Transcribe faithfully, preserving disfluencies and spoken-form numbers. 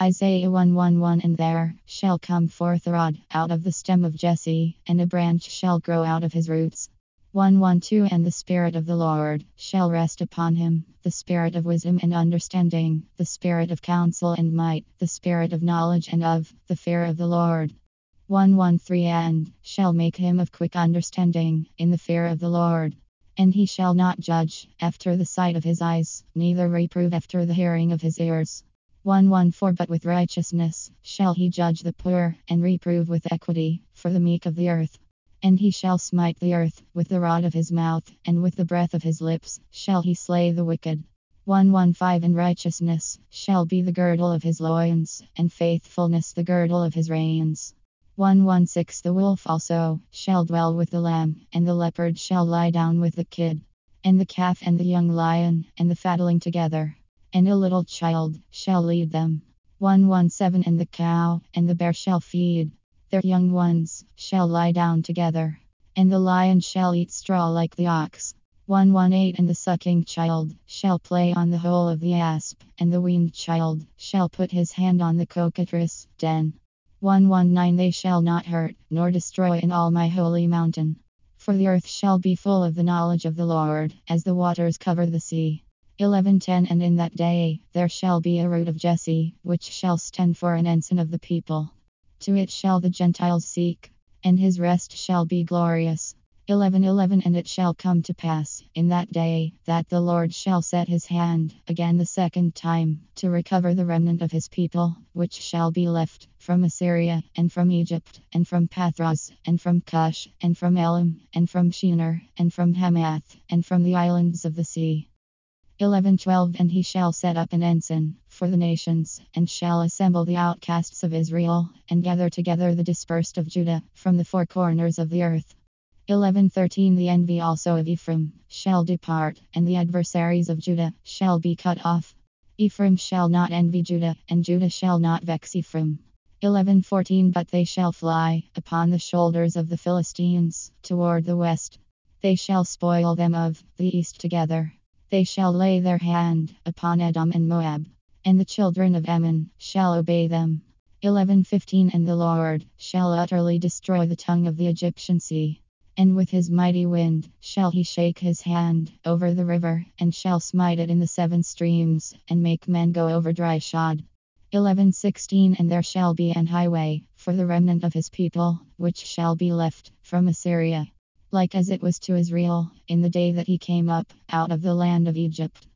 Isaiah one one one And there shall come forth a rod out of the stem of Jesse, and a branch shall grow out of his roots. one twelve And the Spirit of the Lord shall rest upon him, the Spirit of wisdom and understanding, the Spirit of counsel and might, the Spirit of knowledge and of the fear of the Lord. one thirteen And shall make him of quick understanding in the fear of the Lord. And he shall not judge after the sight of his eyes, neither reprove after the hearing of his ears. one fourteen But with righteousness shall he judge the poor, and reprove with equity for the meek of the earth. And he shall smite the earth with the rod of his mouth, and with the breath of his lips shall he slay the wicked. one fifteen And righteousness shall be the girdle of his loins, and faithfulness the girdle of his reins. one sixteen The wolf also shall dwell with the lamb, and the leopard shall lie down with the kid, and the calf and the young lion and the fatling together, and a little child shall lead them. one seventeen And the cow and the bear shall feed, their young ones shall lie down together, and the lion shall eat straw like the ox. one eighteen And the sucking child shall play on the hole of the asp, and the weaned child shall put his hand on the cockatrice den. one nineteen They shall not hurt nor destroy in all my holy mountain. For the earth shall be full of the knowledge of the Lord, as the waters cover the sea. eleven ten And in that day there shall be a root of Jesse, which shall stand for an ensign of the people. To it shall the Gentiles seek, and his rest shall be glorious. eleven eleven And it shall come to pass in that day that the Lord shall set his hand again the second time to recover the remnant of his people, which shall be left from Assyria, and from Egypt, and from Pathros, and from Cush, and from Elam, and from Shinar, and from Hamath, and from the islands of the sea. eleven twelve And he shall set up an ensign for the nations, and shall assemble the outcasts of Israel, and gather together the dispersed of Judah from the four corners of the earth. eleven thirteen The envy also of Ephraim shall depart, and the adversaries of Judah shall be cut off. Ephraim shall not envy Judah, and Judah shall not vex Ephraim. eleven fourteen But they shall fly upon the shoulders of the Philistines toward the west. They shall spoil them of the east together. They shall lay their hand upon Edom and Moab, and the children of Ammon shall obey them. eleven fifteen And the Lord shall utterly destroy the tongue of the Egyptian sea, and with his mighty wind shall he shake his hand over the river, and shall smite it in the seven streams, and make men go over dry shod. eleven sixteen And there shall be an highway for the remnant of his people, which shall be left from Assyria, like as it was to Israel in the day that he came up out of the land of Egypt.